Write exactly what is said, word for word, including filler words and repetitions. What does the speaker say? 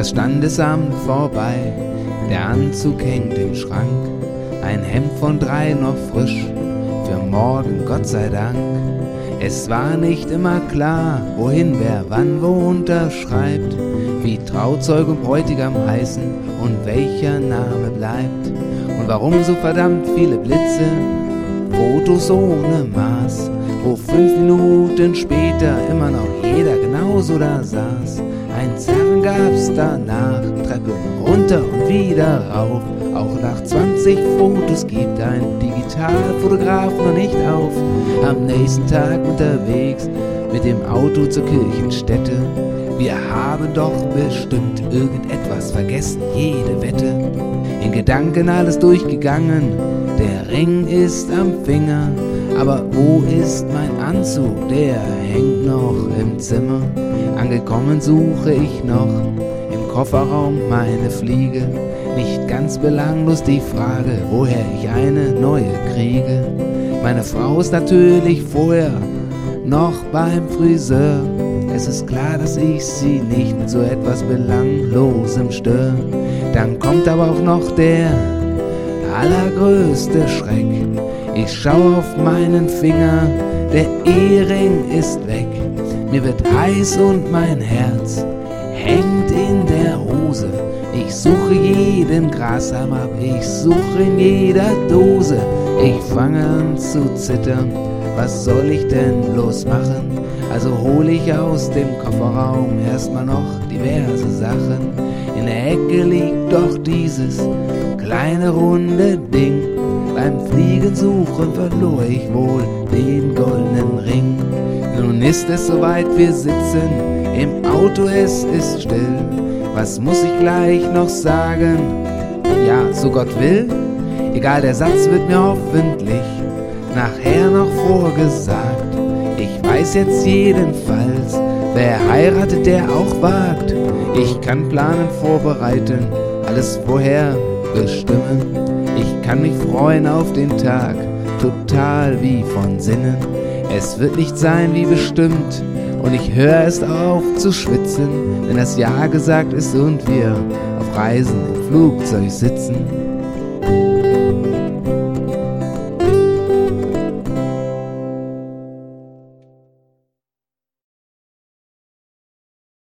das Standesamt vorbei, der Anzug hängt im Schrank, ein Hemd von drei noch frisch, für morgen Gott sei Dank. Es war nicht immer klar, wohin wer wann wo unterschreibt, wie Trauzeug und Bräutigam heißen und welcher Name bleibt. Und warum so verdammt viele Blitze, Fotos ohne Maß, wo fünf Minuten später immer noch jeder genauso da saß. Ein Zerren gab's danach, Treppen runter und wieder rauf. Auch nach zwanzig Fotos gibt ein Digitalfotograf noch nicht auf. Am nächsten Tag unterwegs mit dem Auto zur Kirchenstätte. Wir haben doch bestimmt irgendetwas vergessen, jede Wette. In Gedanken alles durchgegangen, der Ring ist am Finger. Aber wo ist mein Anzug, der hängt noch im Zimmer. Angekommen suche ich noch im Kofferraum meine Fliege. Nicht ganz belanglos die Frage, woher ich eine neue kriege. Meine Frau ist natürlich vorher noch beim Friseur. Es ist klar, dass ich sie nicht mit so etwas Belanglosem stör. Dann kommt aber auch noch der allergrößte Schreck. Ich schau auf meinen Finger, der Ehering ist weg. Mir wird heiß und mein Herz hängt in der Hose. Ich suche jeden Grashalm ab, ich suche in jeder Dose. Ich fange an zu zittern, was soll ich denn bloß machen? Also hol ich aus dem Kofferraum erstmal noch diverse Sachen. In der Ecke liegt doch dieses kleine runde Ding. Beim Fliegen suchen verlor ich wohl den goldenen Ring. Nun ist es soweit, wir sitzen im Auto, es ist still. Was muss ich gleich noch sagen? Ja, so Gott will. Egal, der Satz wird mir hoffentlich nachher noch vorgesagt. Ich weiß jetzt jedenfalls, wer heiratet, der auch wagt. Ich kann planen, vorbereiten, alles vorher bestimmen. Ich kann mich freuen auf den Tag, total wie von Sinnen. Es wird nicht sein wie bestimmt und ich höre es auf zu schwitzen, wenn das Ja gesagt ist und wir auf Reisen im Flugzeug sitzen.